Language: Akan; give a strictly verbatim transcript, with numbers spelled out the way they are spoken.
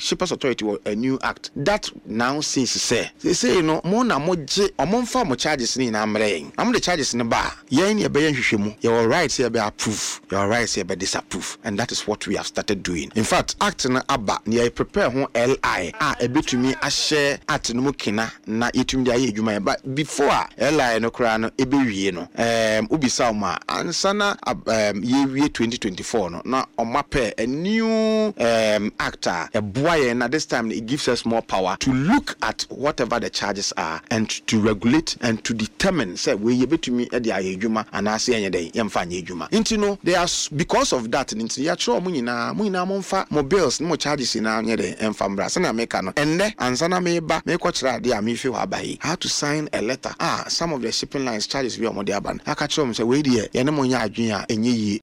Shippers Authority was a new act that now says say they say you know more na mo je omo mfa mo charges ni na amre am the charges ni ba yen ne be hwehwemu your rights here be approve your rights here be disapprove and that is what we have started doing. In fact act na aba ne prepare ho L I a ebetumi a share act no kina na yetumi dia ye adwuma but before L I no kra no ebewie no um ubisa ma ansana um ye twenty twenty-four no na omape a new um actor a boy and at this time it gives us more power to look at whatever the charges are and to regulate and to determine say we ye betumi e dia ye adwuma anase enye den yemfa anye adwuma nti no they are because of that nti ya tro mo nyina mo nyina mo mfa mo bills no charges na anye den emfa mbra se na make no enne ansana me ba me ko kira de am fi ho abai how to sign a letter ah some of the shipping lines charges we omo de aban aka kira mo say we de ye ne mo nya adwen a enye yi